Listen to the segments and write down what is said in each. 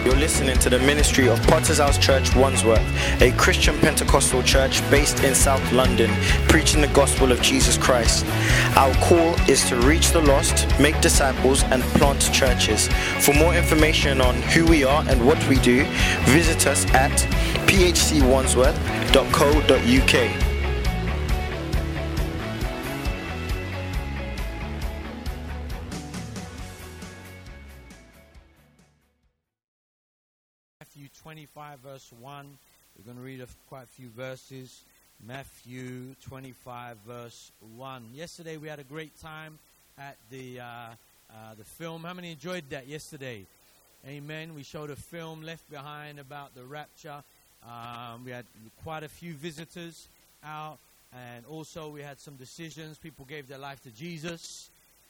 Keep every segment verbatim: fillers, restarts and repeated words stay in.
You're listening to the ministry of Potter's House Church Wandsworth, a Christian Pentecostal church based in South London, preaching the gospel of Jesus Christ. Our call is to reach the lost, make disciples, and plant churches. For more information on who we are and what we do, visit us at p h c wandsworth dot co dot u k. Matthew twenty-five, verse one. We're going to read a, quite a few verses. Matthew twenty-five, verse one. Yesterday we had a great time at the uh, uh, the film. How many enjoyed that yesterday? Amen. We showed a film, Left Behind, about the rapture. Um, we had quite a few visitors out, and also we had some decisions. People gave their life to Jesus.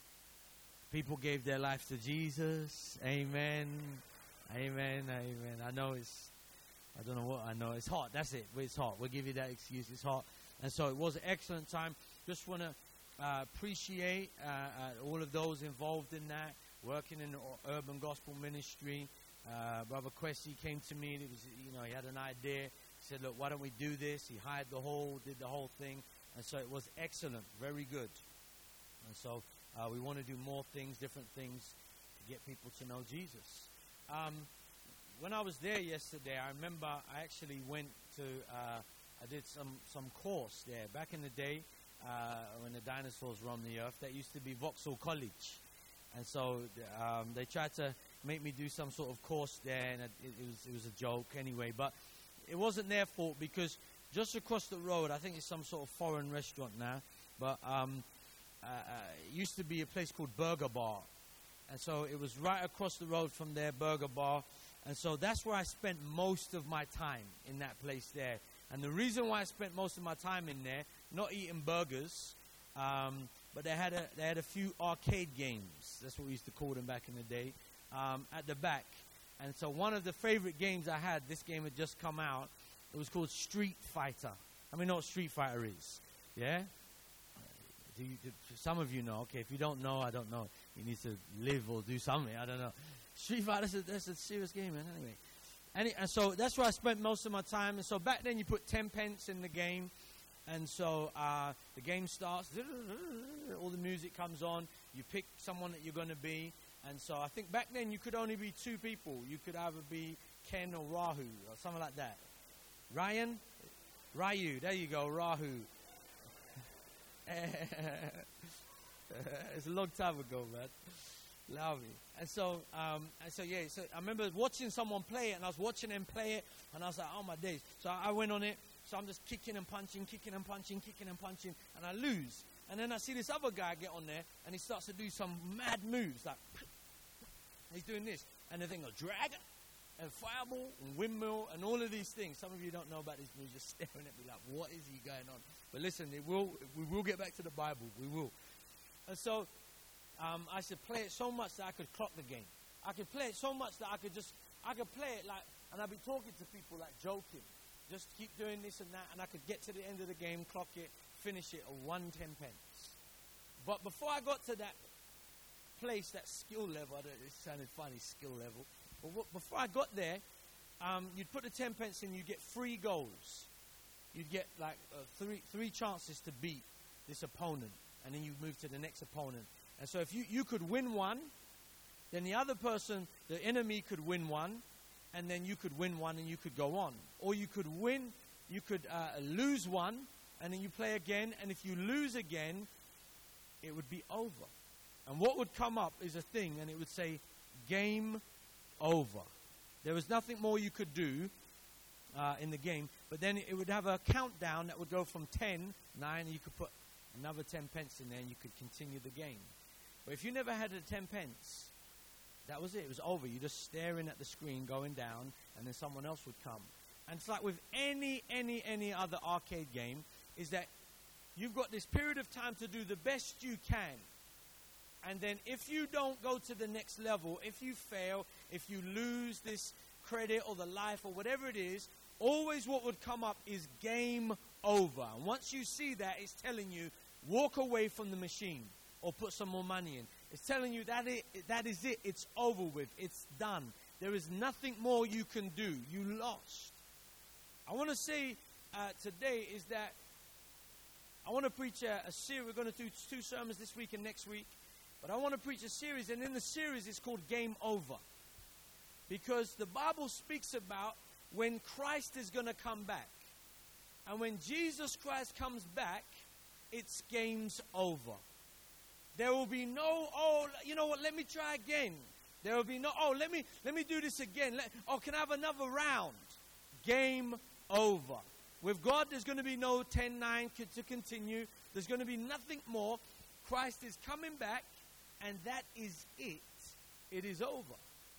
People gave their life to Jesus. Amen. Amen, amen. I know it's, I don't know what I know. It's hot. That's it. It's hot. We'll give you that excuse. It's hot. And so it was an excellent time. Just want to uh, appreciate uh, uh, all of those involved in that, working in the urban gospel ministry. Uh, Brother Kwesi came to me. It was, you know, he had an idea. He said, look, why don't we do this? He hired the whole, did the whole thing. And so it was excellent. Very good. And so uh, we want to do more things, different things to get people to know Jesus. Um, when I was there yesterday, I remember I actually went to, uh, I did some, some course there. Back in the day, uh, when the dinosaurs roamed the earth, that used to be Vauxhall College. And so um, they tried to make me do some sort of course there, and it, it, was, it was a joke anyway. But it wasn't their fault, because just across the road, I think it's some sort of foreign restaurant now, but um, uh, uh, it used to be a place called Burger Bar. And so it was right across the road from their Burger Bar. And so that's where I spent most of my time, in that place there. And the reason why I spent most of my time in there, not eating burgers, um, but they had a they had a few arcade games. That's what we used to call them back in the day, um, at the back. And so one of the favorite games I had, this game had just come out. It was called Street Fighter. I mean, know what Street Fighter is? Yeah? Do you, do, some of you know. Okay, if you don't know, I don't know. You need to live or do something. I don't know. Street Fighter, that's a, that's a serious game, man. Anyway. And, it, and so that's where I spent most of my time. And so back then you put ten pence in the game. And so uh, the game starts. All the music comes on. You pick someone that you're going to be. And so I think back then you could only be two people. You could either be Ken or Rahu or something like that. Ryan? Ryu. There you go, Rahu. It's a long time ago, man. Love it. And so, um, and so yeah. So I remember watching someone play it, and I was watching them play it, and I was like, "Oh my days!" So I went on it. So I'm just kicking and punching, kicking and punching, kicking and punching, and I lose. And then I see this other guy get on there, and he starts to do some mad moves, like he's doing this, and the thing goes dragon, and fireball, and windmill, and all of these things. Some of you don't know about these moves. You're staring at me like, "What is he going on?" But listen, it will. We will get back to the Bible. We will. And so um, I should play it so much that I could clock the game. I could play it so much that I could just, I could play it like, and I'd be talking to people like joking. Just keep doing this and that, and I could get to the end of the game, clock it, finish it, or one ten pence. But before I got to that place, that skill level, I don't, it sounded funny, skill level. But what, before I got there, um, you'd put the ten pence in, you get three goals. You'd get like uh, three three chances to beat this opponent, and then you move to the next opponent. And so if you, you could win one, then the other person, the enemy, could win one, and then you could win one and you could go on. Or you could win, you could uh, lose one, and then you play again, and if you lose again, it would be over. And what would come up is a thing, and it would say, game over. There was nothing more you could do uh, in the game, but then it would have a countdown that would go from ten, nine, and you could put another ten pence in there, and you could continue the game. But if you never had a ten pence, that was it. It was over. You're just staring at the screen going down, and then someone else would come. And it's like with any, any, any other arcade game, is that you've got this period of time to do the best you can. And then if you don't go to the next level, if you fail, if you lose this credit or the life or whatever it is, always what would come up is game over. And once you see that, it's telling you, walk away from the machine or put some more money in. It's telling you that it, that is it. It's over with. It's done. There is nothing more you can do. You lost. I want to say uh, today is that I want to preach a, a series. We're going to do two sermons this week and next week. But I want to preach a series, and in the series it's called Game Over. Because the Bible speaks about when Christ is going to come back. And when Jesus Christ comes back, it's game's over. There will be no, oh, you know what, let me try again. There will be no, oh, let me let me do this again. Let, oh, can I have another round? Game over. With God, there's going to be no ten nine to continue. There's going to be nothing more. Christ is coming back, and that is it. It is over.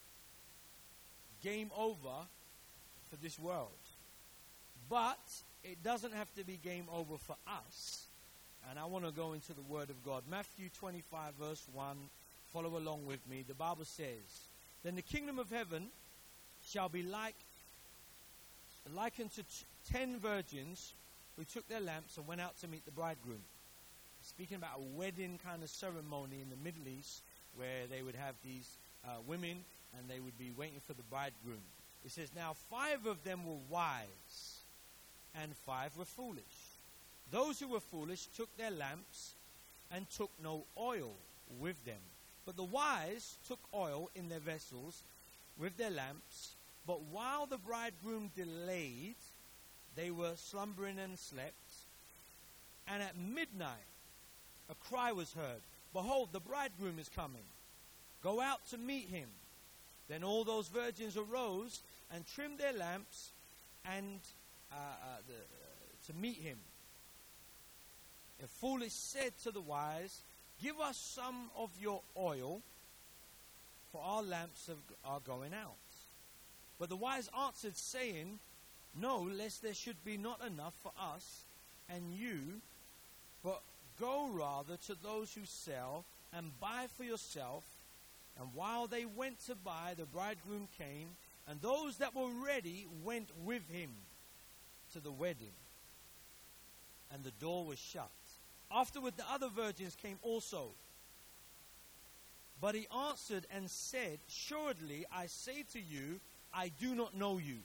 Game over for this world. But it doesn't have to be game over for us. And I want to go into the Word of God. Matthew twenty-five, verse one. Follow along with me. The Bible says, "Then the kingdom of heaven shall be like likened to t- ten virgins who took their lamps and went out to meet the bridegroom." Speaking about a wedding kind of ceremony in the Middle East, where they would have these uh, women and they would be waiting for the bridegroom. It says, "Now five of them were wise, and five were foolish. Those who were foolish took their lamps and took no oil with them. But the wise took oil in their vessels with their lamps. But while the bridegroom delayed, they were slumbering and slept. And at midnight a cry was heard, 'Behold, the bridegroom is coming. Go out to meet him.' Then all those virgins arose and trimmed their lamps and uh, uh, the, uh, to meet him. The foolish said to the wise, 'Give us some of your oil, for our lamps have, are going out.' But the wise answered, saying, 'No, lest there should be not enough for us and you, but go rather to those who sell and buy for yourself.' And while they went to buy, the bridegroom came, and those that were ready went with him to the wedding, and the door was shut. Afterward the other virgins came also. But he answered and said, 'Assuredly I say to you, I do not know you.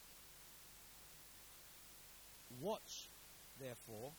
Watch, therefore,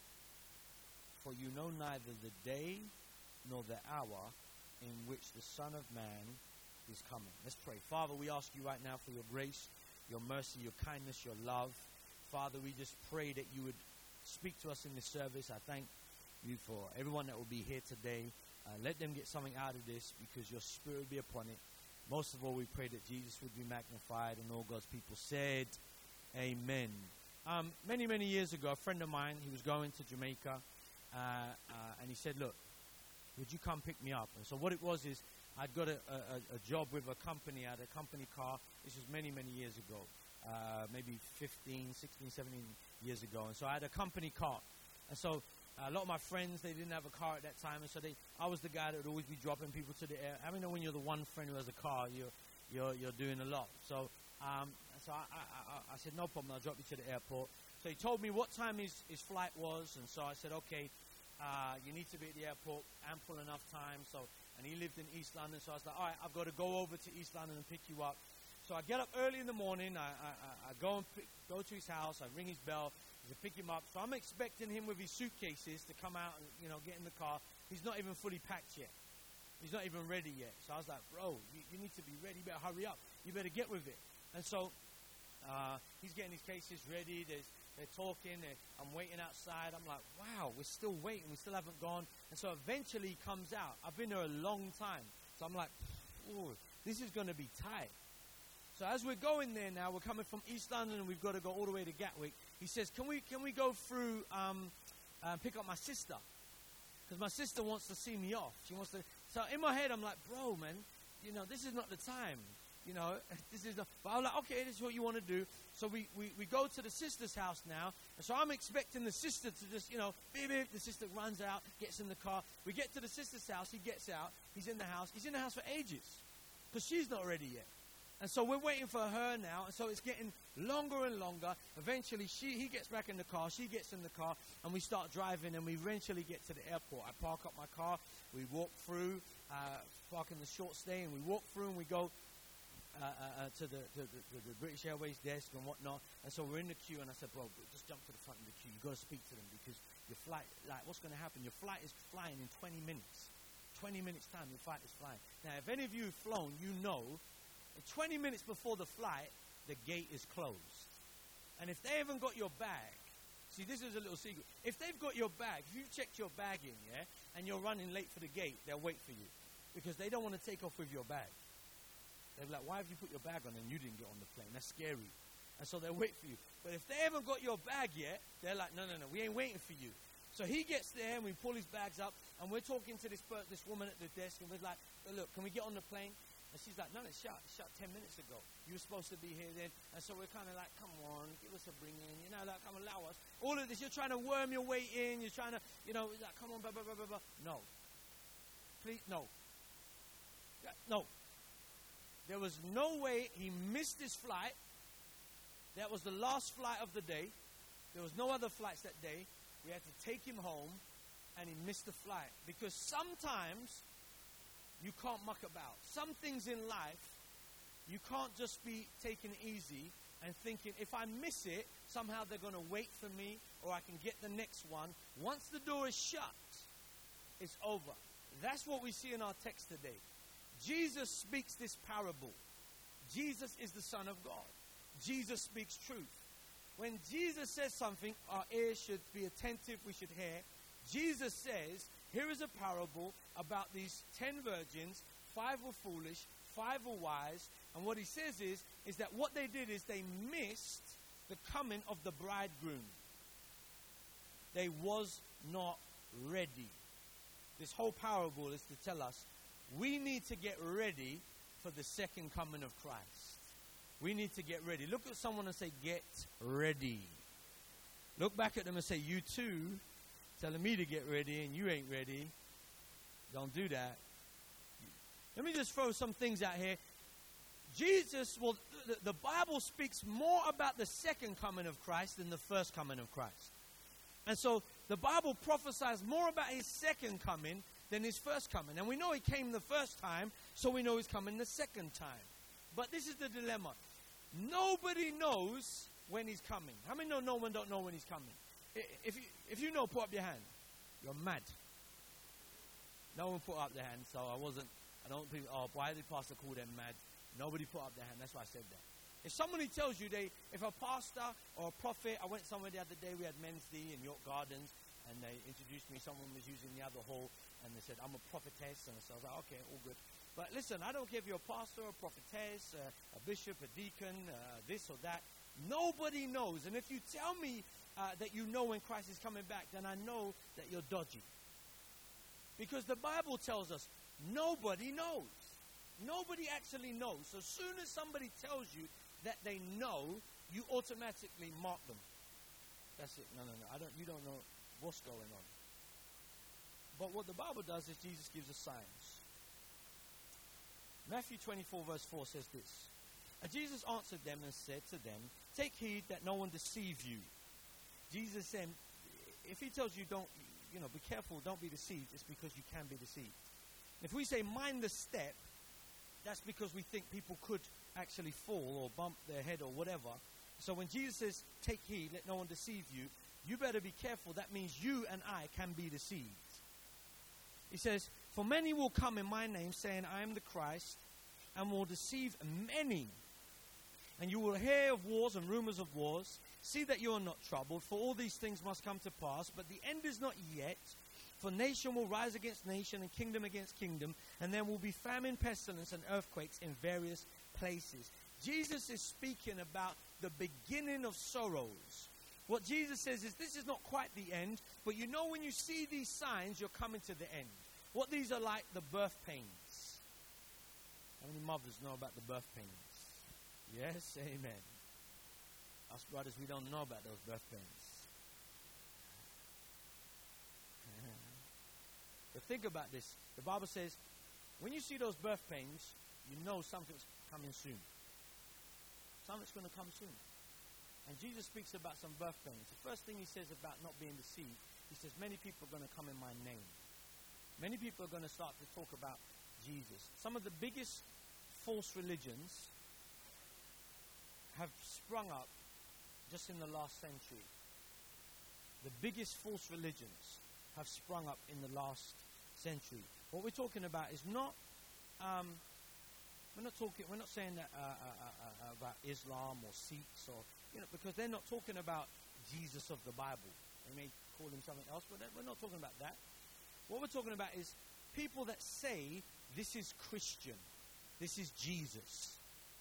for you know neither the day nor the hour in which the Son of Man is coming.'" Let's pray. Father, we ask you right now for your grace, your mercy, your kindness, your love. Father, we just pray that you would speak to us in this service. I thank you for everyone that will be here today. Uh, let them get something out of this, because your Spirit will be upon it. Most of all, we pray that Jesus would be magnified, and all God's people said, amen. Um, many, many years ago, a friend of mine, he was going to Jamaica, uh, uh, and he said, "Look, would you come pick me up?" And so what it was is, I'd got a, a, a job with a company. I had a company car. This was many, many years ago, uh, maybe fifteen, sixteen, seventeen years ago. And so I had a company car. And so uh, a lot of my friends, they didn't have a car at that time. And so they, I was the guy that would always be dropping people to the air. I mean, when you're the one friend who has a car, you're you're, you're doing a lot. So um, so I, I, I, I said, "No problem, I'll drop you to the airport." So he told me what time his, his flight was. And so I said, "Okay, uh, you need to be at the airport ample enough time." So, and he lived in East London. So I was like, "All right, I've got to go over to East London and pick you up." So I get up early in the morning. I, I, I go and pick, go to his house. I ring his bell to pick him up. So I'm expecting him with his suitcases to come out and, you know, get in the car. He's not even fully packed yet. He's not even ready yet. So I was like, "Bro, you, you need to be ready. You better hurry up. You better get with it." And so uh, he's getting his cases ready. There's, they're talking. They're, I'm waiting outside. I'm like, wow, we're still waiting. We still haven't gone. And so eventually he comes out. I've been there a long time. So I'm like, oh, this is going to be tight. So as we're going there now, we're coming from East London and we've got to go all the way to Gatwick. He says, can we can we go through um, uh, pick up my sister? Because my sister wants to see me off. She wants to. So in my head, I'm like, bro, man, you know, this is not the time. You know, this is not. But I'm like, okay, this is what you want to do. So we, we, we go to the sister's house now. And so I'm expecting the sister to just, you know, beep, beep. The sister runs out, gets in the car. We get to the sister's house. He gets out. He's in the house. He's in the house for ages because she's not ready yet. And so we're waiting for her now, and so it's getting longer and longer. Eventually, she he gets back in the car, she gets in the car, and we start driving, and we eventually get to the airport. I park up my car, we walk through, uh, park in the short stay, and we walk through, and we go uh, uh, uh, to, the, to, the, to the British Airways desk and whatnot. And so we're in the queue, and I said, bro, just jump to the front of the queue. You've got to speak to them, because your flight, like, what's going to happen? Your flight is flying in twenty minutes. twenty minutes time, your flight is flying. Now, if any of you have flown, you know, twenty minutes before the flight, the gate is closed. And if they haven't got your bag, see, this is a little secret. If they've got your bag, if you've checked your bag in, yeah, and you're running late for the gate, they'll wait for you, because they don't want to take off with your bag. They're like, why have you put your bag on and you didn't get on the plane? That's scary. And so they'll wait for you. But if they haven't got your bag yet, they're like, no, no, no, we ain't waiting for you. So he gets there, and we pull his bags up, and we're talking to this per- this woman at the desk, and we're like, look, can we get on the plane? And she's like, no, it's shut. It's shut ten minutes ago. You were supposed to be here then. And so we're kind of like, come on, give us a bring in. You know, like, come allow us. All of this, you're trying to worm your way in. You're trying to, you know, like, come on, blah, blah, blah, blah, blah. No. Please, no. Yeah, no. There was no way he missed his flight. That was the last flight of the day. There was no other flights that day. We had to take him home, and he missed the flight. Because sometimes you can't muck about. Some things in life, you can't just be taking it easy and thinking, if I miss it, somehow they're going to wait for me, or I can get the next one. Once the door is shut, it's over. That's what we see in our text today. Jesus speaks this parable. Jesus is the Son of God. Jesus speaks truth. When Jesus says something, our ears should be attentive, we should hear. Jesus says, here is a parable about these ten virgins. Five were foolish, five were wise. And what he says is, is that what they did is they missed the coming of the bridegroom. They was not ready. This whole parable is to tell us we need to get ready for the second coming of Christ. We need to get ready. Look at someone and say, get ready. Look back at them and say, you too, telling me to get ready and you ain't ready. Don't do that. Let me just throw some things out here. Jesus, well, the, the Bible speaks more about the second coming of Christ than the first coming of Christ. And so the Bible prophesies more about his second coming than his first coming. And we know he came the first time, so we know he's coming the second time. But this is the dilemma. Nobody knows when he's coming. How many know no one don't know when he's coming? If you, if you know, put up your hand. You're mad. No one put up their hand, so I wasn't, I don't think, oh, why did Pastor call them mad? Nobody put up their hand. That's why I said that. If somebody tells you they, if a pastor or a prophet, I went somewhere the other day, we had Men's Day in York Gardens, and they introduced me, someone was using the other hall, and they said, I'm a prophetess, and so I was like, okay, all good. But listen, I don't care if you're a pastor, a prophetess, uh, a bishop, a deacon, uh, this or that. Nobody knows. And if you tell me uh, that you know when Christ is coming back, then I know that you're dodgy. Because the Bible tells us nobody knows. Nobody actually knows. So as soon as somebody tells you that they know, you automatically mark them. That's it. No, no, no. I don't. You don't know what's going on. But what the Bible does is Jesus gives us signs. Matthew twenty-four verse four says this. And Jesus answered them and said to them, take heed that no one deceive you. Jesus said, if he tells you don't, you know, be careful, don't be deceived, it's because you can be deceived. If we say mind the step, that's because we think people could actually fall or bump their head or whatever. So when Jesus says, take heed, let no one deceive you, you better be careful. That means you and I can be deceived. He says, for many will come in my name, saying, I am the Christ, and will deceive many. And you will hear of wars and rumors of wars. See that you are not troubled, for all these things must come to pass, but the end is not yet. For nation will rise against nation, and kingdom against kingdom, and there will be famine, pestilence, and earthquakes in various places. Jesus is speaking about the beginning of sorrows. What Jesus says is, this is not quite the end, but you know when you see these signs, you're coming to the end. What these are like, the birth pains. How many mothers know about the birth pains? Yes, amen. Us brothers, we don't know about those birth pains. But think about this. The Bible says, when you see those birth pains, you know something's coming soon. Something's going to come soon. And Jesus speaks about some birth pains. The first thing he says about not being deceived, he says, many people are going to come in my name. Many people are going to start to talk about Jesus. Some of the biggest false religions have sprung up just in the last century. The biggest false religions have sprung up in the last century. What we're talking about is not, um, we're not talking, we're not saying that uh, uh, uh, about Islam or Sikhs or, you know, because they're not talking about Jesus of the Bible. They may call him something else, but we're not talking about that. What we're talking about is people that say this is Christian, this is Jesus.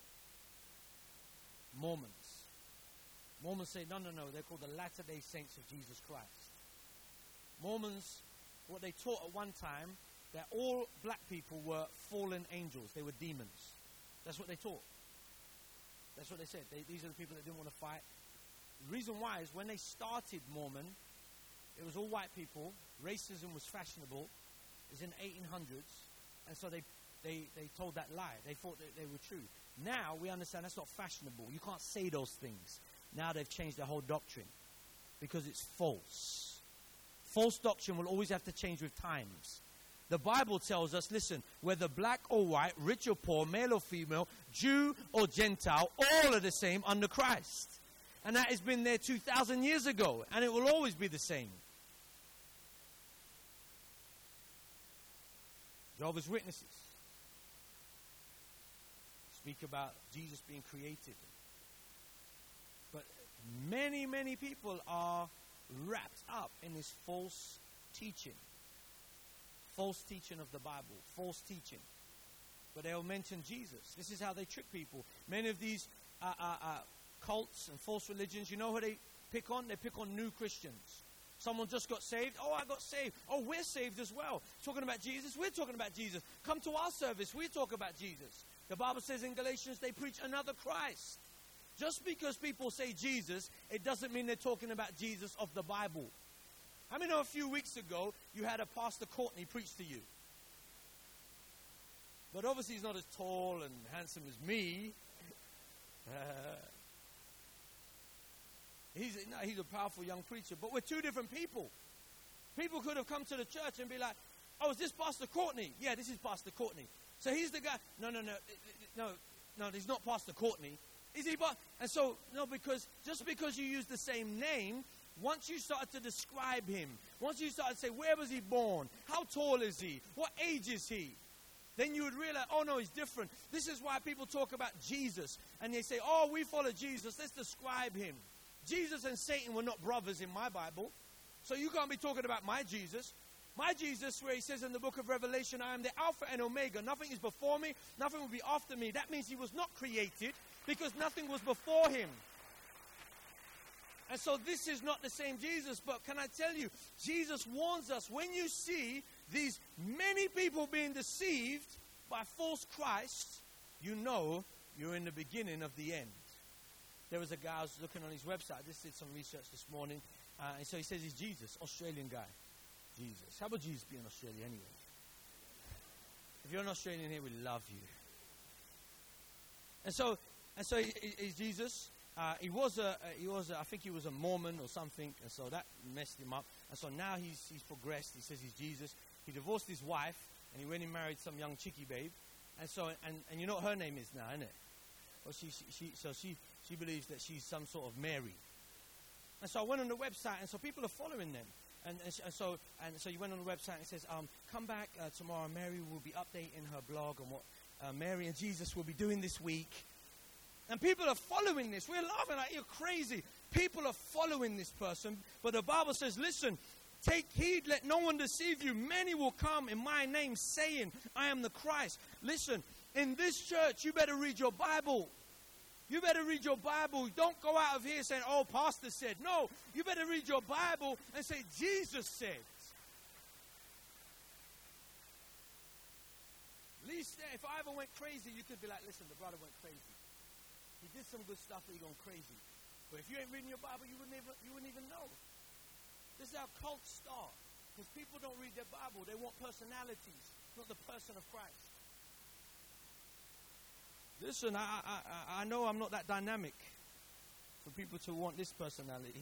Mormons. Mormons say, no, no, no, they're called the Latter-day Saints of Jesus Christ. Mormons, what they taught at one time, that all black people were fallen angels. They were demons. That's what they taught. That's what they said. They, these are the people that didn't want to fight. The reason why is when they started Mormon, it was all white people. Racism was fashionable. It was in the eighteen hundreds. And so they, they, they told that lie. They thought that they were true. Now we understand that's not fashionable. You can't say those things. Now they've changed their whole doctrine because it's false. False doctrine will always have to change with times. The Bible tells us, listen, whether black or white, rich or poor, male or female, Jew or Gentile, all are the same under Christ. And that has been there two thousand years ago, and it will always be the same. Jehovah's Witnesses speak about Jesus being created. But many, many people are wrapped up in this false teaching. False teaching of the Bible. False teaching. But they'll mention Jesus. This is how they trick people. Many of these uh, uh, uh, cults and false religions, you know who they pick on? They pick on new Christians. Someone just got saved. Oh, I got saved. Oh, we're saved as well. Talking about Jesus. We're talking about Jesus. Come to our service. We talk about Jesus. The Bible says in Galatians they preach another Christ. Just because people say Jesus, it doesn't mean they're talking about Jesus of the Bible. How many know a few weeks ago you had a Pastor Courtney preach to you? But obviously he's not as tall and handsome as me. Uh, he's, no, he's a powerful young preacher. But we're two different people. People could have come to the church and be like, oh, is this Pastor Courtney? Yeah, this is Pastor Courtney. So he's the guy. No, no, no. No, no, he's not Pastor Courtney. Is he? And so, no, because just because you use the same name, once you start to describe him, once you start to say, where was he born? How tall is he? What age is he? Then you would realize, oh, no, he's different. This is why people talk about Jesus. And they say, oh, we follow Jesus. Let's describe him. Jesus and Satan were not brothers in my Bible. So you can't be talking about my Jesus. My Jesus, where he says in the book of Revelation, I am the Alpha and Omega. Nothing is before me. Nothing will be after me. That means he was not created because nothing was before him. And so this is not the same Jesus. But can I tell you, Jesus warns us, when you see these many people being deceived by false Christ, you know you're in the beginning of the end. There was a guy, I was looking on his website. I just did some research this morning. Uh, and so he says he's Jesus, Australian guy. Jesus. How about Jesus be in Australia anyway? If you're an Australian here, we love you. And so, and so he, he, he's Jesus. Uh, he was a, he was, a, I think he was a Mormon or something, and so that messed him up. And so now he's he's progressed. He says he's Jesus. He divorced his wife, and he went and married some young chickie babe. And so, and, and you know what her name is now, isn't it? Well, she, she, she so she she believes that she's some sort of Mary. And so I went on the website, and so people are following them. And, and, and so and so you went on the website and it says, um, come back uh, tomorrow. Mary will be updating her blog on what uh, Mary and Jesus will be doing this week. And people are following this. We're laughing like, you're crazy. People are following this person. But the Bible says, listen, take heed, let no one deceive you. Many will come in my name saying, I am the Christ. Listen, in this church, you better read your Bible. You better read your Bible. Don't go out of here saying, oh, pastor said. No, you better read your Bible and say, Jesus said. At least if I ever went crazy, you could be like, listen, the brother went crazy. He did some good stuff, but he gone crazy. But if you ain't reading your Bible, you wouldn't even, you wouldn't even know. This is how cults start. Because people don't read their Bible. They want personalities, not the person of Christ. Listen, I, I, I know I'm not that dynamic for people to want this personality.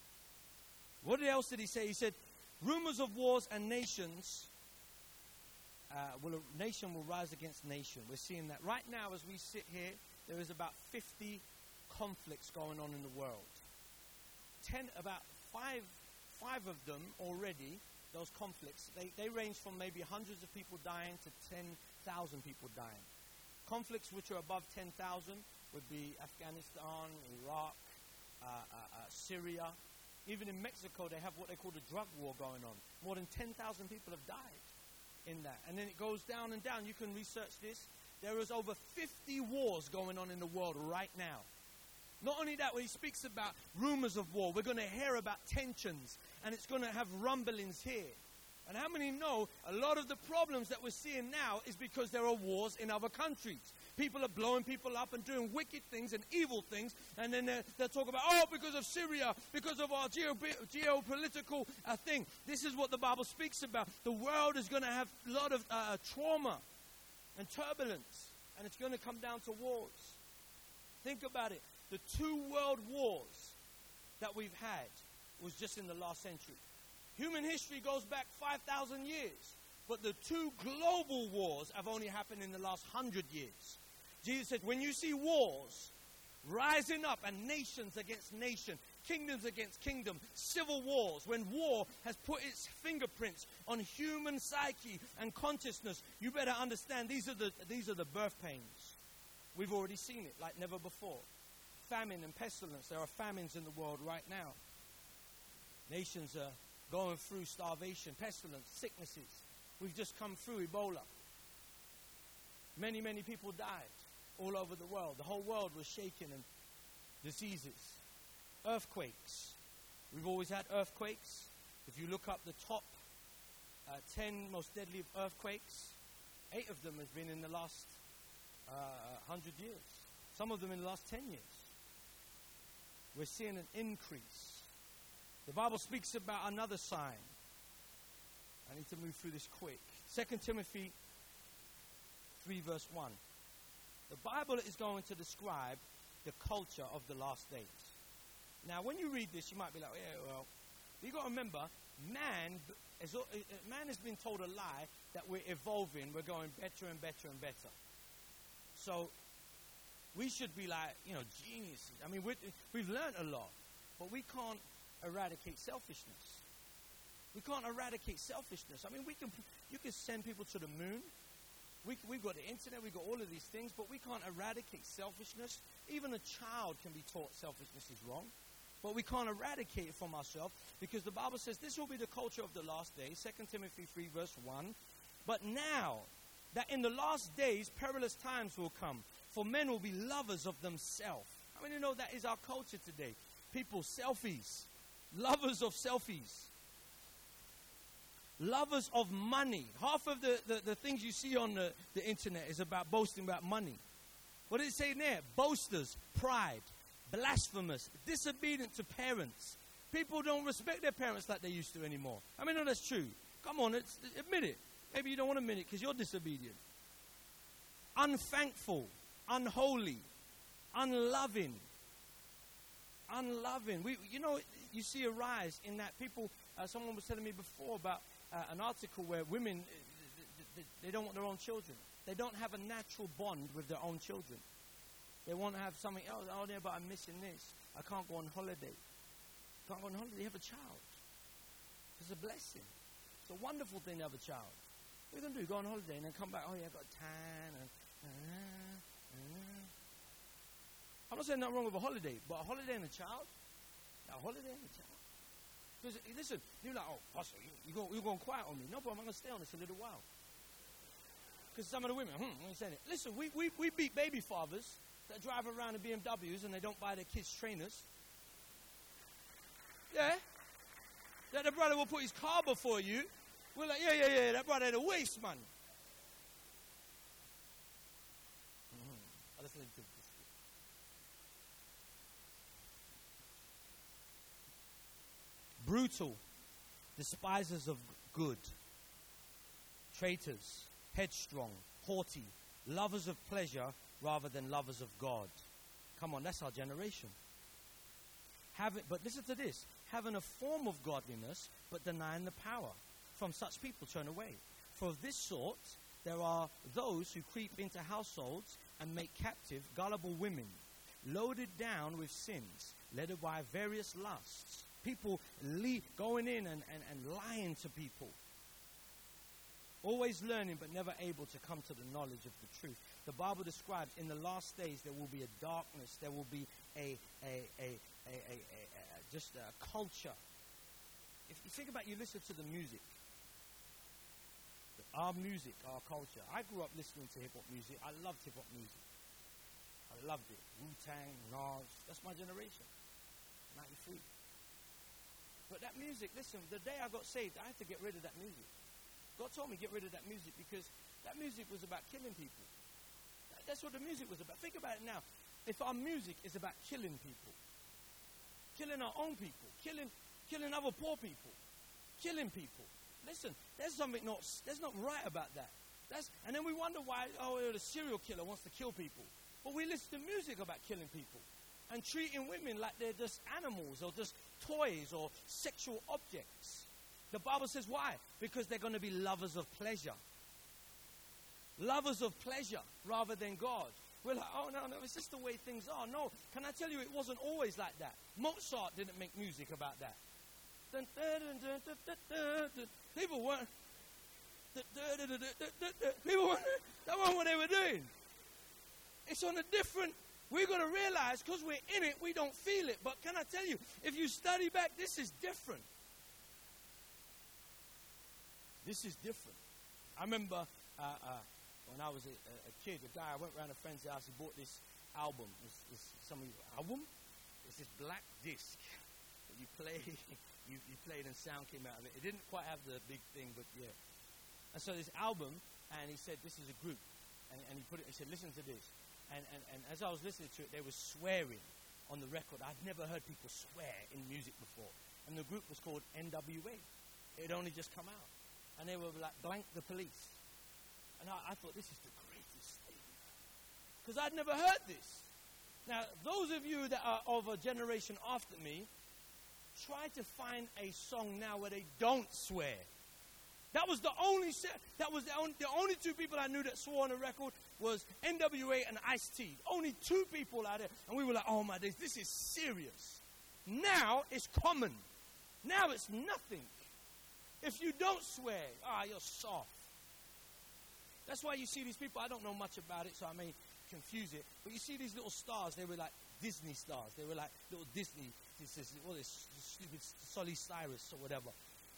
What else did he say? He said, rumors of wars and nations, uh, will a nation will rise against nation. We're seeing that. Right now, as we sit here, there is about fifty conflicts going on in the world. Ten, about five, five of them already, those conflicts, they, they range from maybe hundreds of people dying to ten thousand people dying. Conflicts which are above ten thousand would be Afghanistan, Iraq, uh, uh, uh, Syria. Even in Mexico, they have what they call the drug war going on. More than ten thousand people have died in that. And then it goes down and down. You can research this. There is over fifty wars going on in the world right now. Not only that, when he speaks about rumors of war, we're going to hear about tensions, and it's going to have rumblings here. And how many know a lot of the problems that we're seeing now is because there are wars in other countries? People are blowing people up and doing wicked things and evil things, and then they're, they're talking about, oh, because of Syria, because of our geo- geopolitical uh, thing. This is what the Bible speaks about. The world is going to have a lot of uh, trauma and turbulence, and it's going to come down to wars. Think about it. The two world wars that we've had was just in the last century. Human history goes back five thousand years, but the two global wars have only happened in the last one hundred years. Jesus said, when you see wars rising up and nations against nation, kingdoms against kingdom, civil wars, when war has put its fingerprints on human psyche and consciousness, you better understand these are the, these are the birth pains. We've already seen it like never before. Famine and pestilence. There are famines in the world right now. Nations are going through starvation, pestilence, sicknesses. We've just come through Ebola. Many, many people died all over the world. The whole world was shaken, and diseases. Earthquakes. We've always had earthquakes. If you look up the top uh, ten most deadly earthquakes, eight of them have been in the last uh, one hundred years. Some of them in the last ten years. We're seeing an increase. The Bible speaks about another sign. I need to move through this quick. Second Timothy three verse one. The Bible is going to describe the culture of the last days. Now, when you read this, you might be like, yeah, well, you've got to remember, man, is, uh, man has been told a lie that we're evolving, we're going better and better and better. So, we should be like, you know, geniuses. I mean, we're, we've learned a lot, but we can't eradicate selfishness. We can't eradicate selfishness. I mean, we can. You can send people to the moon. We, we've got the internet. We've got all of these things, but we can't eradicate selfishness. Even a child can be taught selfishness is wrong, but we can't eradicate it from ourselves because the Bible says this will be the culture of the last days. Second Timothy three verse one. But now that in the last days perilous times will come, for men will be lovers of themselves. How many know that is our culture today? People, selfies, lovers of selfies. Lovers of money. Half of the, the, the things you see on the, the internet is about boasting about money. What did it say there? Boasters, pride, blasphemous, disobedient to parents. People don't respect their parents like they used to anymore. I mean, no, that's true. Come on, it's, admit it. Maybe you don't want to admit it because you're disobedient. Unthankful, unholy, unloving. Unloving. We, you know, you see a rise in that people, uh, someone was telling me before about Uh, an article where women, uh, they, they don't want their own children. They don't have a natural bond with their own children. They want to have something else. Oh, yeah, but I'm missing this. I can't go on holiday. Can't go on holiday. You have a child. It's a blessing. It's a wonderful thing to have a child. What are you going to do? Go on holiday and then come back. Oh, yeah, I've got a tan. And, uh, uh. I'm not saying nothing wrong with a holiday, but a holiday and a child? A holiday and a child? Because, listen, you're like, oh, Pastor, you, you're, going, you're going quiet on me. No problem, I'm going to stay on this a little while. Because some of the women, hmm, I'm saying it. Listen, we, we, we beat baby fathers that drive around in B M Ws and they don't buy their kids trainers. Yeah? That the brother will put his car before you. We're like, yeah, yeah, yeah, that brother had a waste, man. Mm-hmm. I just need to brutal, despisers of good, traitors, headstrong, haughty, lovers of pleasure rather than lovers of God. Come on, that's our generation. Having, but listen to this. Having a form of godliness, but denying the power. From such people turn away. For of this sort, there are those who creep into households and make captive gullible women, loaded down with sins, led by various lusts. People le- going in and, and, and lying to people. Always learning, but never able to come to the knowledge of the truth. The Bible describes in the last days there will be a darkness. There will be a, a, a, a, a, a, a just a culture. If you think about, you listen to the music. Our music, our culture. I grew up listening to hip-hop music. I loved hip-hop music. I loved it. Wu-Tang, Nas. That's my generation. ninety-three. But that music, listen, the day I got saved, I had to get rid of that music. God told me get rid of that music because that music was about killing people. That's what the music was about. Think about it now. If our music is about killing people, killing our own people, killing killing other poor people, killing people. Listen, there's something not there's not right about that. That's and then we wonder why, oh, the serial killer wants to kill people. But we listen to music about killing people and treating women like they're just animals or just toys or sexual objects. The Bible says why? Because they're going to be lovers of pleasure. Lovers of pleasure rather than God. We're like, oh, no, no, it's just the way things are. No, can I tell you, it wasn't always like that. Mozart didn't make music about that. Dun, dun, dun, dun, dun, dun, dun, dun. People weren't, dun, dun, dun, dun, dun, dun, dun. People weren't, that wasn't what they were doing. It's on a different, we're going to realize because we're in it, we don't feel it. But can I tell you, if you study back, this is different. This is different. I remember uh, uh, when I was a, a kid, a guy, I went around a friend's house, he bought this album. This, this some of you, album? It's this black disc that you play, you, you played and sound came out of it. It didn't quite have the big thing, but yeah. And so this album, and he said, this is a group. And, and he put it, he said, listen to this. And, and, and as I was listening to it, they were swearing on the record. I'd never heard people swear in music before. And the group was called N W A. It had only just come out. And they were like, blank the police. And I, I thought, this is the greatest thing. Because I'd never heard this. Now, those of you that are of a generation after me, try to find a song now where they don't swear. That was the only, that was the only, the only two people I knew that swore on a record was N W A and Ice-T. Only two people out there. And we were like, oh my days, this is serious. Now it's common. Now it's nothing. If you don't swear, ah, you're soft. That's why you see these people, I don't know much about it, so I may confuse it, but you see these little stars, they were like Disney stars. They were like little Disney, this, this, all this stupid Solly Cyrus or whatever.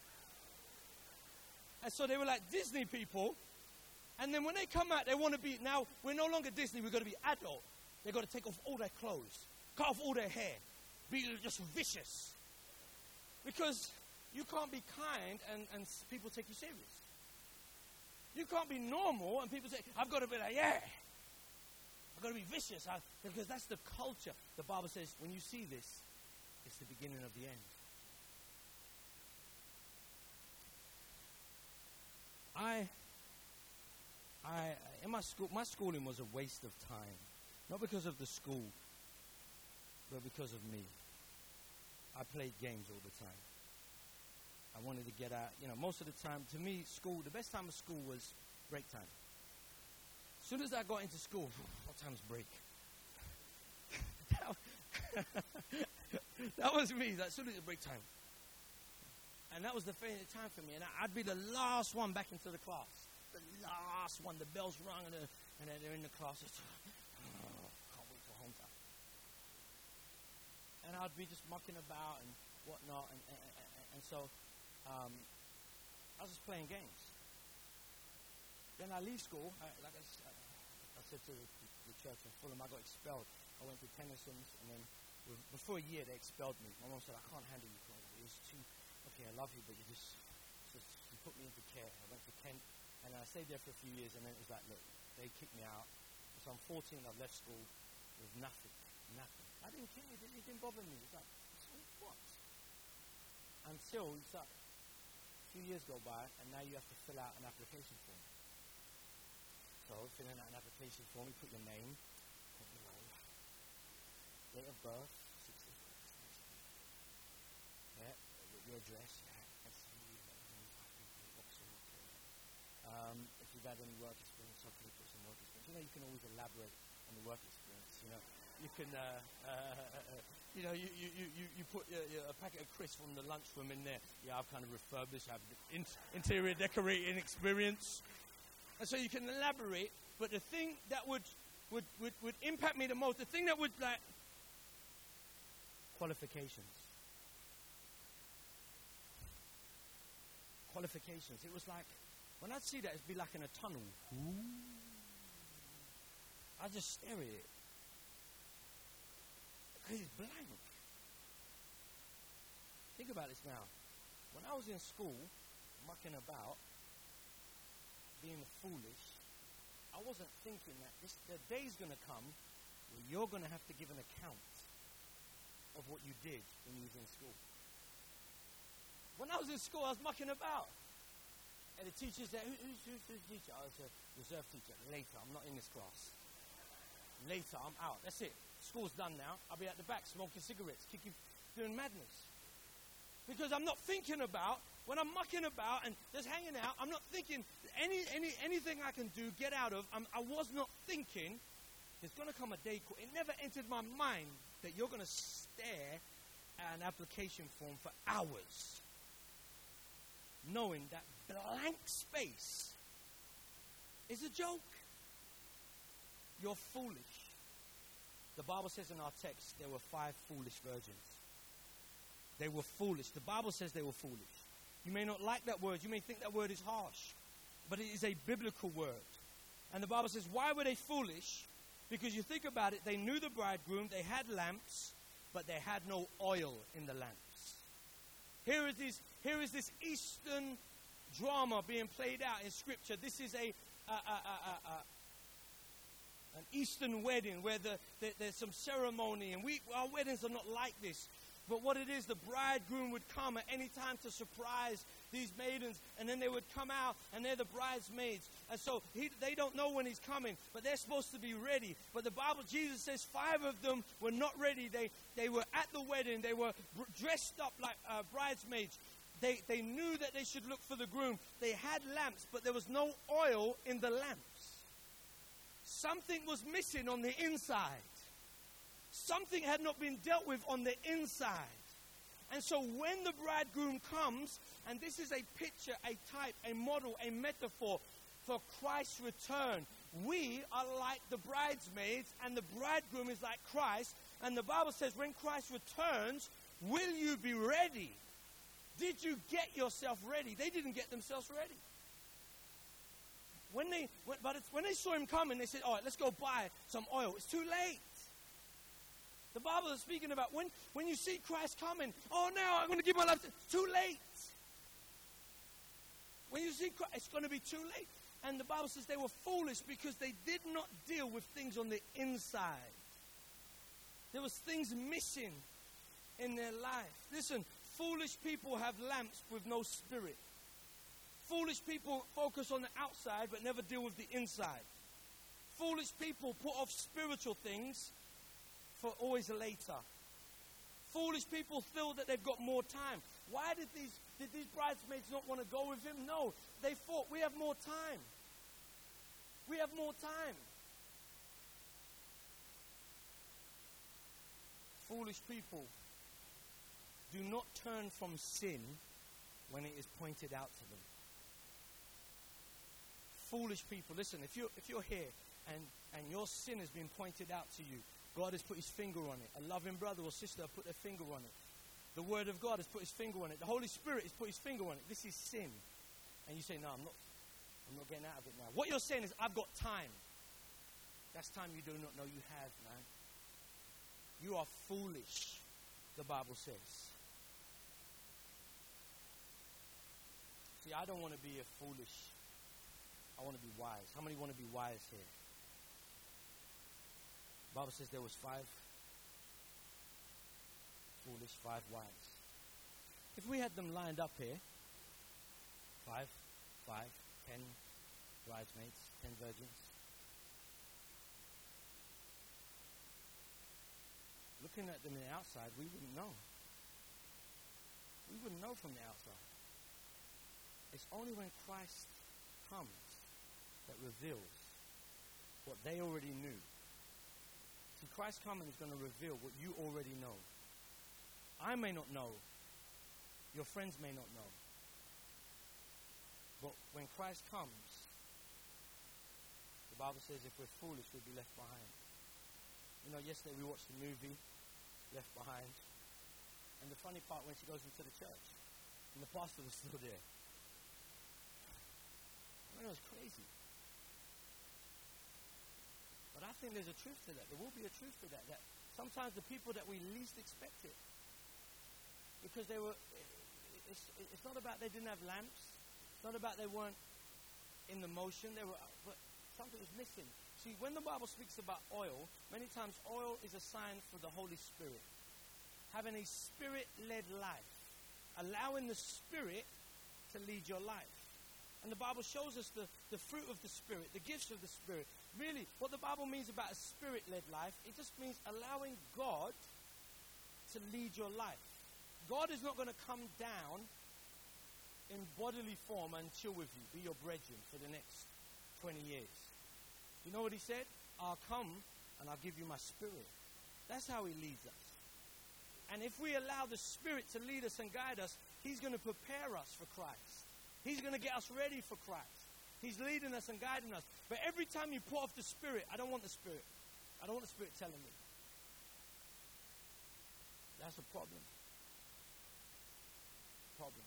And so they were like Disney people, and then when they come out, they want to be, now, we're no longer Disney, we're going to be adult. They've got to take off all their clothes, cut off all their hair, be just vicious. Because you can't be kind and, and people take you serious. You can't be normal and people say, I've got to be like, yeah. I've got to be vicious. I, because that's the culture. The Bible says, when you see this, it's the beginning of the end. I, I, in my school, my schooling was a waste of time. Not because of the school, but because of me. I played games all the time. I wanted to get out, you know, most of the time, to me, school, the best time of school was break time. As soon as I got into school, what time's break? That was me, as soon as it's break time. And that was the favorite time for me. And I'd be the last one back into the class. The last one, the bell's rung and, the, and they're in the class. It's, oh, can't wait for home time. And I'd be just mucking about and whatnot. And, and, and, and so... Um, I was just playing games. Then I leave school. I, like I, I said to the, the church in Fulham, I got expelled. I went to Tennyson's, and then with, before a year, they expelled me. My mom said, I can't handle you, Chloe. It was too, okay, I love you, but you just, just, you put me into care. I went to Kent, and I stayed there for a few years, and then it was like, look, they kicked me out. So I'm fourteen, I left school with nothing, nothing. I didn't care, it didn't, it didn't bother me. It was like, what? Until you start, a few years go by, and now you have to fill out an application form. So So fill in an application form, you put your name, put your name, date of birth, yeah, your address, yeah, S C, um, if you've had any work experience, hopefully put some work experience. You know, you can always elaborate on the work experience, you know. You can, uh, uh, you know, you, you, you, you put uh, a packet of crisps from the lunchroom in there. Yeah, I've kind of refurbished, I have in, interior decorating experience. And so you can elaborate, but the thing that would, would, would, would impact me the most, the thing that would, like, qualifications. Qualifications. It was like, when I'd see that, it'd be like in a tunnel. Ooh. I'd just stare at it. Because it's blank. Think about this now. When I was in school, mucking about, being foolish, I wasn't thinking that this, the day's going to come where you're going to have to give an account of what you did when you was in school. When I was in school, I was mucking about. And the teacher said, Who, who's, who's the teacher? I was a reserve teacher. Later, I'm not in this class. Later, I'm out. That's it. School's done now. I'll be at the back smoking cigarettes, kicking, doing madness. Because I'm not thinking about, when I'm mucking about and just hanging out, I'm not thinking any any anything I can do, get out of. I'm, I was not thinking, there's going to come a day, it never entered my mind that you're going to stare at an application form for hours, knowing that blank space is a joke. You're foolish. The Bible says in our text, there were five foolish virgins. They were foolish. The Bible says they were foolish. You may not like that word. You may think that word is harsh. But it is a biblical word. And the Bible says, why were they foolish? Because you think about it, they knew the bridegroom, they had lamps, but they had no oil in the lamps. Here is this, here is this Eastern drama being played out in Scripture. This is a, a, a, a, a an Eastern wedding where the, the, there's some ceremony, and we our weddings are not like this. But what it is, the bridegroom would come at any time to surprise these maidens, and then they would come out, and they're the bridesmaids. And so he, they don't know when he's coming, but they're supposed to be ready. But the Bible, Jesus says five of them were not ready. They they were at the wedding. They were dressed up like uh, bridesmaids. They, they knew that they should look for the groom. They had lamps, but there was no oil in the lamps. Something was missing on the inside. Something had not been dealt with on the inside. And so when the bridegroom comes, and this is a picture, a type, a model, a metaphor for Christ's return, we are like the bridesmaids, and the bridegroom is like Christ. And the Bible says when Christ returns, will you be ready? Did you get yourself ready? They didn't get themselves ready. When they, when, but it's, when they saw him coming, they said, all right, let's go buy some oil. It's too late. The Bible is speaking about when, when you see Christ coming, oh, now I'm going to give my life to, it's too late. When you see Christ, it's going to be too late. And the Bible says they were foolish because they did not deal with things on the inside. There was things missing in their life. Listen, foolish people have lamps with no spirit. Foolish people focus on the outside but never deal with the inside. Foolish people put off spiritual things for always later. Foolish people feel that they've got more time. Why did these did these bridesmaids not want to go with him? No, they thought we have more time. We have more time. Foolish people do not turn from sin when it is pointed out to them. Foolish people, listen, if you're, if you're here and, and your sin has been pointed out to you, God has put his finger on it. A loving brother or sister has put their finger on it. The Word of God has put his finger on it. The Holy Spirit has put his finger on it. This is sin. And you say, no, I'm not, I'm not getting out of it now. What you're saying is, I've got time. That's time you do not know you have, man. You are foolish, the Bible says. See, I don't want to be a foolish. I want to be wise. How many want to be wise here? The Bible says there was five foolish, five wise. If we had them lined up here, five, five, ten bridesmaids, ten virgins, looking at them on the outside, we wouldn't know. We wouldn't know from the outside. It's only when Christ comes that reveals what they already knew. See, Christ coming is going to reveal what you already know. I may not know. Your friends may not know. But when Christ comes, the Bible says if we're foolish, we'll be left behind. You know, yesterday we watched the movie, Left Behind. And the funny part, when she goes into the church, and the pastor was still there. I mean, it was crazy. But I think there's a truth to that. There will be a truth to that. That sometimes the people that we least expect it, because they were, it's, it's not about they didn't have lamps. It's not about they weren't in the motion. They were, but something was missing. See, when the Bible speaks about oil, many times oil is a sign for the Holy Spirit. Having a Spirit-led life. Allowing the Spirit to lead your life. And the Bible shows us the, the fruit of the Spirit, the gifts of the Spirit. Really, what the Bible means about a Spirit-led life, it just means allowing God to lead your life. God is not going to come down in bodily form and chill with you, be your brethren for the next twenty years. You know what he said? I'll come and I'll give you my Spirit. That's how he leads us. And if we allow the Spirit to lead us and guide us, he's going to prepare us for Christ. He's going to get us ready for Christ. He's leading us and guiding us. But every time you put off the Spirit, I don't want the Spirit. I don't want the Spirit telling me. That's a problem. Problem.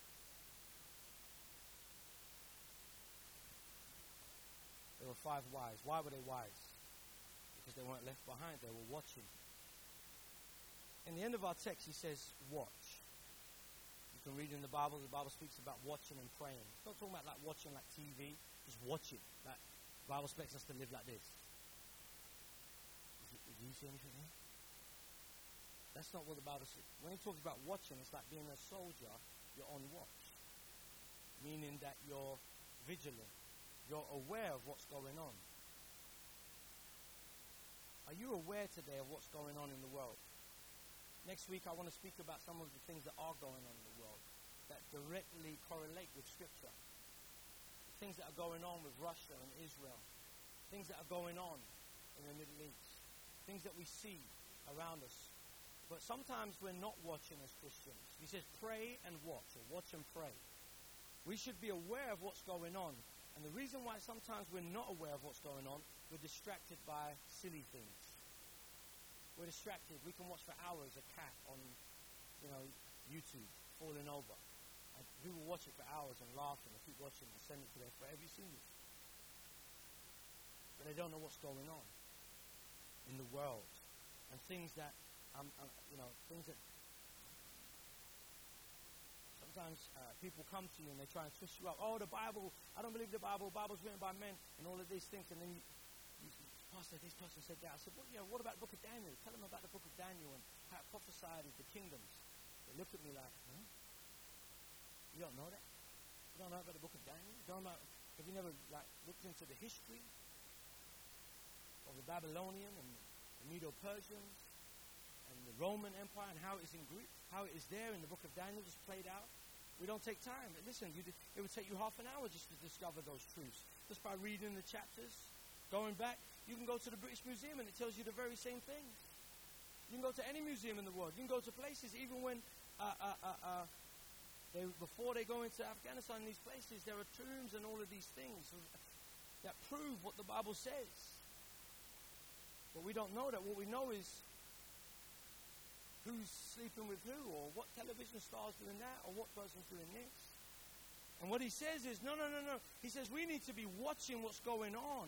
There were five wise. Why were they wise? Because they weren't left behind. They were watching. In the end of our text, he says, watch. You can read in the Bible, the Bible speaks about watching and praying. It's not talking about like watching like T V, just watching. Like, the Bible expects us to live like this. Is it, do you see anything there? That's not what the Bible says. When he talks about watching, it's like being a soldier, you're on watch. Meaning that you're vigilant. You're aware of what's going on. Are you aware today of what's going on in the world? Next week, I want to speak about some of the things that are going on in the world that directly correlate with Scripture. Things that are going on with Russia and Israel. Things that are going on in the Middle East. Things that we see around us. But sometimes we're not watching as Christians. He says pray and watch, or watch and pray. We should be aware of what's going on. And the reason why sometimes we're not aware of what's going on, we're distracted by silly things. We're distracted. We can watch for hours a cat on, you know, YouTube falling over. And we will watch it for hours and laugh and keep watching and send it to their friends. Have you seen this? But they don't know what's going on in the world. And things that, um, um, you know, things that sometimes uh, people come to you and they try and twist you up. Oh, the Bible, I don't believe the Bible. The Bible's written by men and all of these things. And then you, you Pastor, this person said that. I said, well, yeah, what about the book of Daniel? Tell them about the book of Daniel and how it prophesied of the kingdoms. They look at me like, huh? You don't know that? You don't know about the book of Daniel? You don't know, have you never like looked into the history of the Babylonian and the Medo-Persians and the Roman Empire and how it is in Greek, how it is there in the book of Daniel just played out? We don't take time. Listen, you did, it would take you half an hour just to discover those truths. Just by reading the chapters, going back. You can go to the British Museum and it tells you the very same thing. You can go to any museum in the world. You can go to places even when, uh, uh, uh, uh, they, before they go into Afghanistan, these places, there are tombs and all of these things that prove what the Bible says. But we don't know that. What we know is who's sleeping with who, or what television star's doing that, or what person's doing this. And what he says is, no, no, no, no. He says we need to be watching what's going on.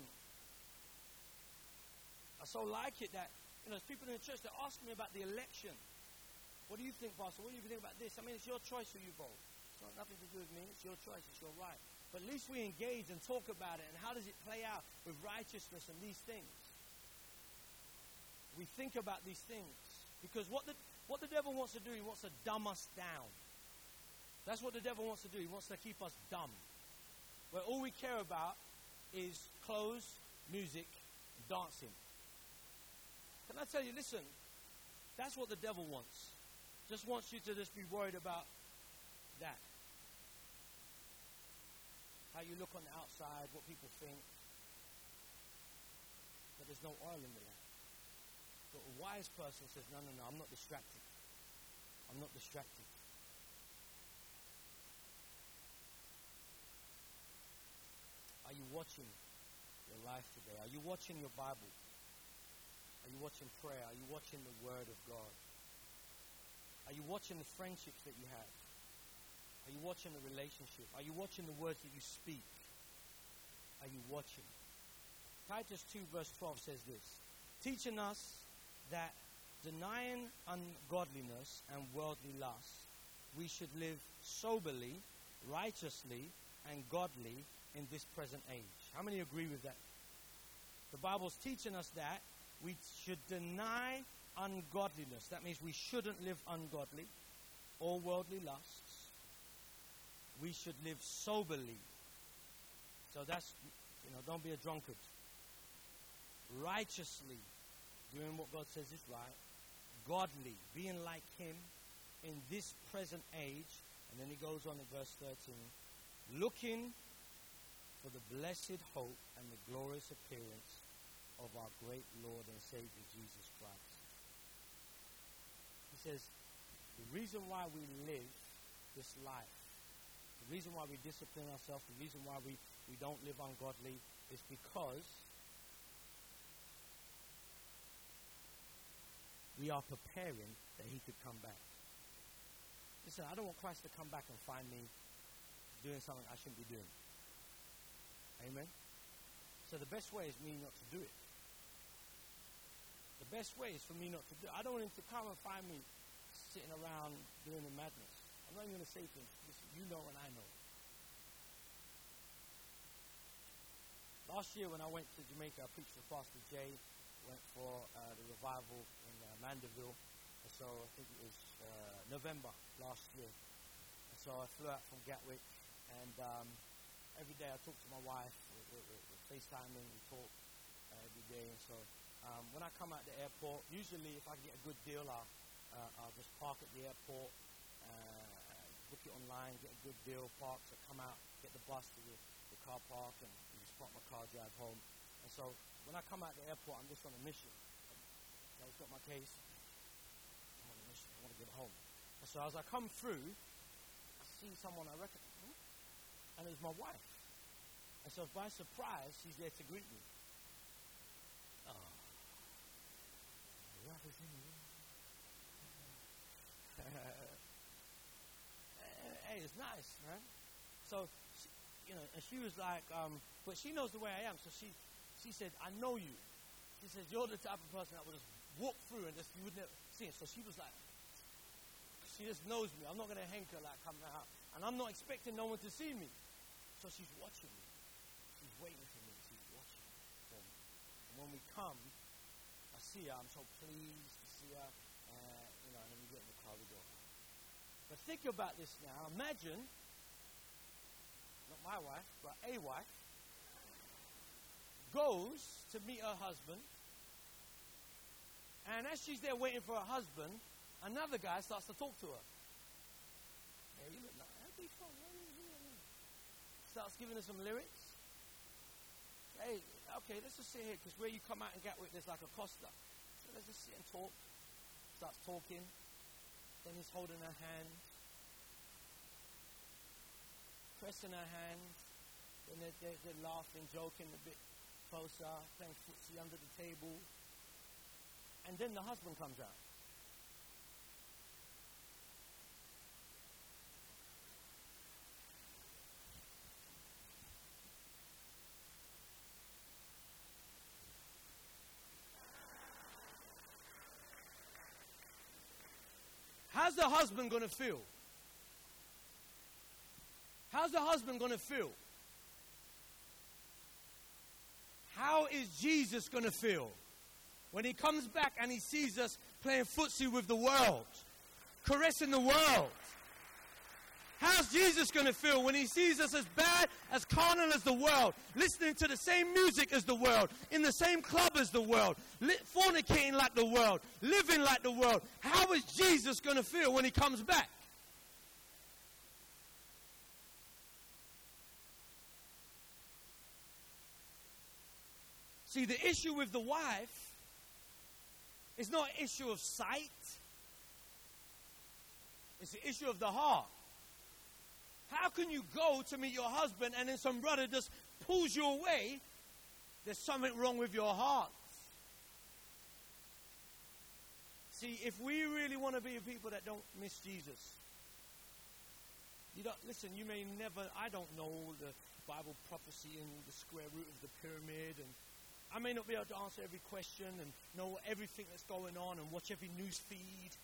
I so like it that, you know, there's people in the church that ask me about the election. What do you think, Pastor? What do you think about this? I mean, it's your choice who you vote. It's got nothing to do with me. It's your choice. It's your right. But at least we engage and talk about it. And how does it play out with righteousness and these things? We think about these things. Because what the, what the devil wants to do, he wants to dumb us down. That's what the devil wants to do. He wants to keep us dumb. Where all we care about is clothes, music, dancing. Can I tell you, listen, That's what the devil wants. Just wants you to just be worried about that. How you look on the outside, what people think. But there's no oil in the lamp. But a wise person says, no, no, no, I'm not distracted. I'm not distracted. Are you watching your life today? Are you watching your Bible? Are you watching prayer? Are you watching the Word of God? Are you watching the friendships that you have? Are you watching the relationship? Are you watching the words that you speak? Are you watching? Titus two verse twelve says this, teaching us that denying ungodliness and worldly lust, we should live soberly, righteously, and godly in this present age. How many agree with that? The Bible's teaching us that we should deny ungodliness. That means we shouldn't live ungodly or worldly lusts. We should live soberly. So that's, you know, don't be a drunkard. Righteously, doing what God says is right. Godly, being like Him in this present age. And then he goes on in verse thirteen. Looking for the blessed hope and the glorious appearance of our great Lord and Savior, Jesus Christ. He says, the reason why we live this life, the reason why we discipline ourselves, the reason why we, we don't live ungodly is because we are preparing that He could come back. Listen, I don't want Christ to come back and find me doing something I shouldn't be doing. Amen? So the best way is me not to do it. The best way is for me not to do it. I don't want Him to come and find me sitting around doing the madness. I'm not even going to say things. Listen, you know and I know. Last year when I went to Jamaica, I preached for Pastor Jay. Went for uh, the revival in uh, Mandeville. And so I think it was uh, November last year. And so I flew out from Gatwick. And um, every day I talk to my wife. We're, we're, we're FaceTiming. We talk uh, every day. And so um, when I come out the airport, usually if I get a good deal, I'll, uh, I'll just park at the airport, uh, book it online, get a good deal, park, so come out, get the bus to the, the car park, and just park my car, drive home. And so when I come out the airport, I'm just on a mission. So I've got my case. I'm on a mission. I want to get home. And so as I come through, I see someone I recognize. Hmm? And it's my wife. And so by surprise, she's there to greet me. Oh. Love is in the room. Hey, it's nice, right? So, she, you know, and she was like, um, but she knows the way I am. So she, she said, I know you. She said, you're the type of person that would just walk through and just, you would never see it. So she was like, she just knows me. I'm not going to hanker like coming out. And I'm not expecting no one to see me. So she's watching me. She's waiting for me. She's watching for me. And when we come, I see her. I'm so pleased to see her. Uh, you know, and then we get in the car, we go home. But think about this now. Imagine, not my wife, but a wife, goes to meet her husband, and as she's there waiting for her husband, another guy starts to talk to her. Hey, you look nice. Starts giving her some lyrics. Hey, okay, let's just sit here, because where you come out and Gatwick, there's like a Costa. So let's just sit and talk. Starts talking. Then he's holding her hand, pressing her hand. Then they're, they're, they're laughing, joking a bit closer, playing footsie under the table. And then the husband comes out. How's the husband going to feel? How's the husband going to feel? How is Jesus going to feel when He comes back and He sees us playing footsie with the world, caressing the world, How's Jesus going to feel when he sees us as bad, as carnal as the world, listening to the same music as the world, in the same club as the world, li- fornicating like the world, living like the world? How is Jesus going to feel when he comes back? See, the issue with the wife is not an issue of sight. It's the issue of the heart. How can you go to meet your husband and then some brother just pulls you away? There's something wrong with your heart. See, if we really want to be a people that don't miss Jesus, you don't, listen, you may never, I don't know the Bible prophecy and the square root of the pyramid, and I may not be able to answer every question and know everything that's going on and watch every news feed.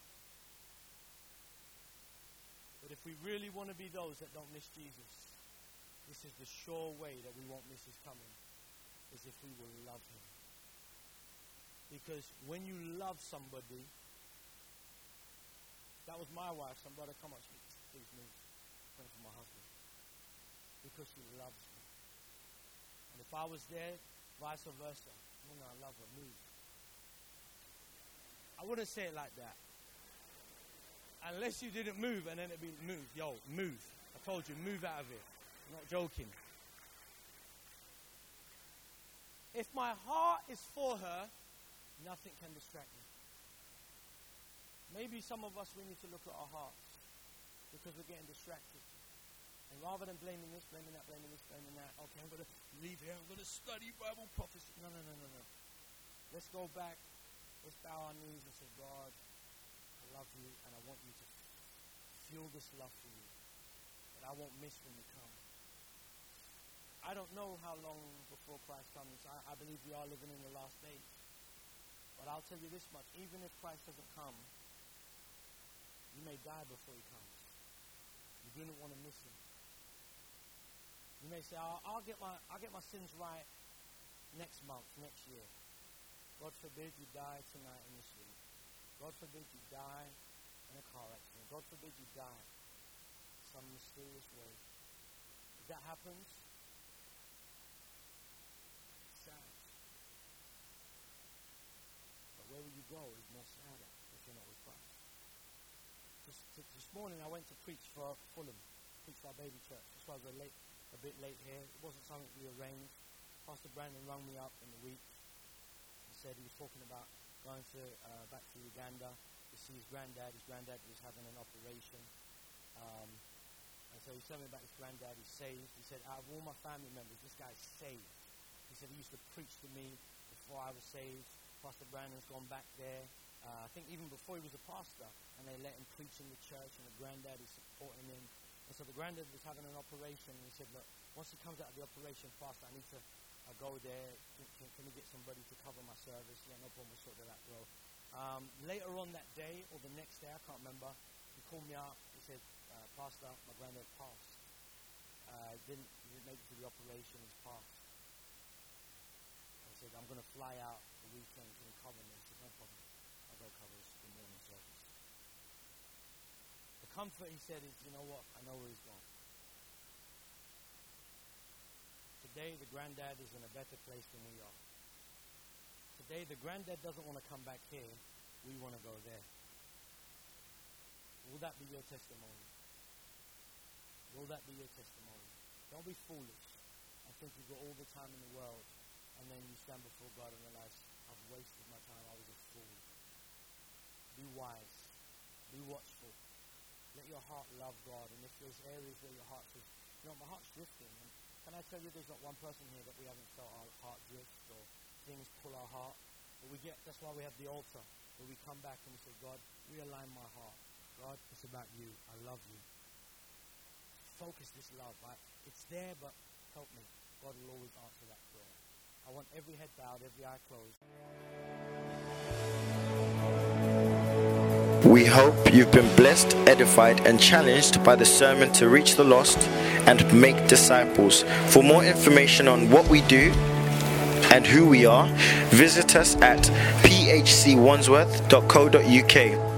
But if we really want to be those that don't miss Jesus, this is the sure way that we won't miss his coming, is if we will love him. Because when you love somebody, that was my wife, some brother, come on, please move. Pray for my husband. Because she loves me. And if I was there, vice versa, you know, I love her, move. I wouldn't say it like that. Unless you didn't move, and then it'd be move. Yo, move. I told you, move out of it. I'm not joking. If my heart is for her, nothing can distract me. Maybe some of us, we need to look at our hearts because we're getting distracted. And rather than blaming this, blaming that, blaming this, blaming that, okay, I'm going to leave here, I'm going to study Bible prophecy. No, no, no, no, no. Let's go back. Let's bow our knees and say, God, love you, and I want you to feel this love for you that I won't miss when you come. I don't know how long before Christ comes. I, I believe we are living in the last days. But I'll tell you this much, even if Christ doesn't come, you may die before he comes. You do not want to miss him. You may say, I'll, I'll get my I'll get my sins right next month, next year. God forbid you die tonight in the street. God forbid you die in a car accident. God forbid you die some mysterious way. If that happens, it's sad. But where will you go is more sadder if you're not with Christ. Just, this morning I went to preach for Fulham, preach for our baby church. That's why I was a, late, a bit late here. It wasn't something we arranged. Pastor Brandon rang me up in the week and said he was talking about going to uh, back to Uganda to see his granddad. His granddad was having an operation. Um, and so he told me about his granddad. He's saved. He said, out of all my family members, this guy's saved. He said he used to preach to me before I was saved. Pastor Brandon's gone back there. Uh, I think even before he was a pastor. And they let him preach in the church, and the granddad is supporting him. And so the granddad was having an operation. And he said, look, once he comes out of the operation, Pastor, I need to I go there, can, can, can we get somebody to cover my service? Yeah, no problem, we'll sort that out, bro. Um, later on that day, or the next day, I can't remember, he called me up, he said, uh, Pastor, my granddad passed. Uh, didn't, didn't make it to the operation, he's passed. I said, I'm going to fly out the weekend, can you cover me? He said, no problem, I'll go cover this the morning service. The comfort, he said, is, you know what, I know where he's gone. Today, the granddad is in a better place than we are. Today, the granddad doesn't want to come back here. We want to go there. Will that be your testimony? Will that be your testimony? Don't be foolish. I think you've got all the time in the world, and then you stand before God and realize, I've wasted my time. I was a fool. Be wise. Be watchful. Let your heart love God. And if there's areas where your heart says, you know, my heart's drifting, and can I tell you there's not one person here that we haven't felt our heart drift or things pull our heart? But we get, that's why we have the altar, where we come back and we say, God, realign my heart. God, it's about you. I love you. Focus this love. Right? It's there, but help me. God will always answer that prayer. I want every head bowed, every eye closed. We hope you've been blessed, edified, and challenged by the sermon to reach the lost and make disciples. For more information on what we do and who we are, visit us at p h c wandsworth dot co dot u k.